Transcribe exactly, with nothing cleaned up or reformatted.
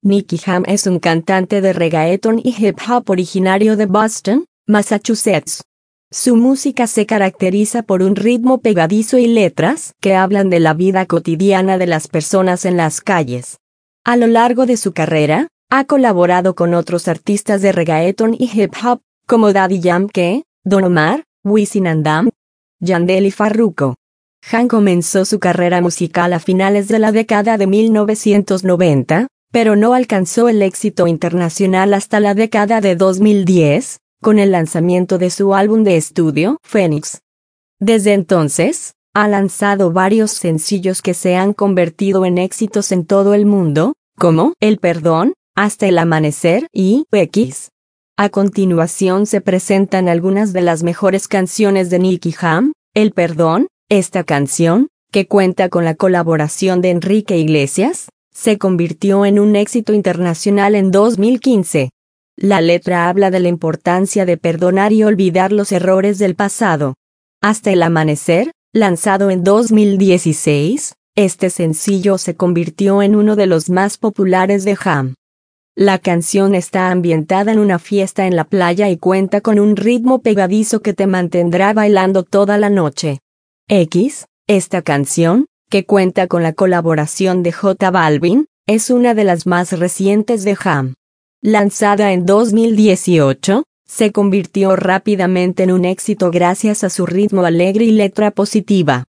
Nicky Jam es un cantante de reggaeton y hip hop originario de Boston, Massachusetts. Su música se caracteriza por un ritmo pegadizo y letras que hablan de la vida cotidiana de las personas en las calles. A lo largo de su carrera, ha colaborado con otros artistas de reggaeton y hip hop, como Daddy Yankee, Don Omar, Wisin and Yandel, Yandel y Farruko. Jam comenzó su carrera musical a finales de la década de mil novecientos noventa, pero no alcanzó el éxito internacional hasta la década de dos mil diez, con el lanzamiento de su álbum de estudio, Phoenix. Desde entonces, ha lanzado varios sencillos que se han convertido en éxitos en todo el mundo, como El Perdón, Hasta el Amanecer y X. A continuación se presentan algunas de las mejores canciones de Nicky Jam. El Perdón, esta canción, que cuenta con la colaboración de Enrique Iglesias, se convirtió en un éxito internacional en dos mil quince. La letra habla de la importancia de perdonar y olvidar los errores del pasado. Hasta el Amanecer, lanzado en dos mil dieciséis, este sencillo se convirtió en uno de los más populares de Jam. La canción está ambientada en una fiesta en la playa y cuenta con un ritmo pegadizo que te mantendrá bailando toda la noche. X, esta canción, que cuenta con la colaboración de J Balvin, es una de las más recientes de Jam. Lanzada en dos mil dieciocho, se convirtió rápidamente en un éxito gracias a su ritmo alegre y letra positiva.